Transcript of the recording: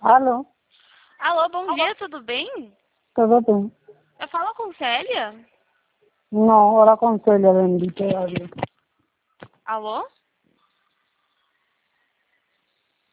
Alô? Alô, bom dia, tudo bem? Tudo bem? Eu falo com Célia? Não, ora aconselha bendita. Alô?